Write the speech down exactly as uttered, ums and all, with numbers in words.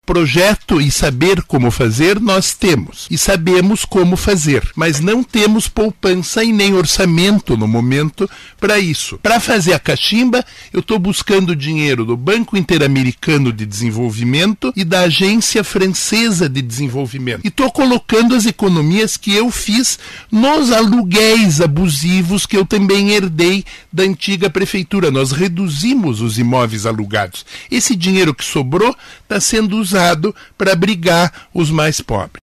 Projeto e saber como fazer nós temos, e sabemos como fazer, mas não temos poupança e nem orçamento no momento para isso. Para fazer a cachimba, eu estou buscando dinheiro do Banco Interamericano de Desenvolvimento e da Agência Francesa de Desenvolvimento. E estou colocando as economias que eu fiz nos aluguéis abusivos que eu também herdei da antiga prefeitura. Nós reduzimos os imóveis alugados. Esse dinheiro que sobrou está sendo usado para abrigar os mais pobres.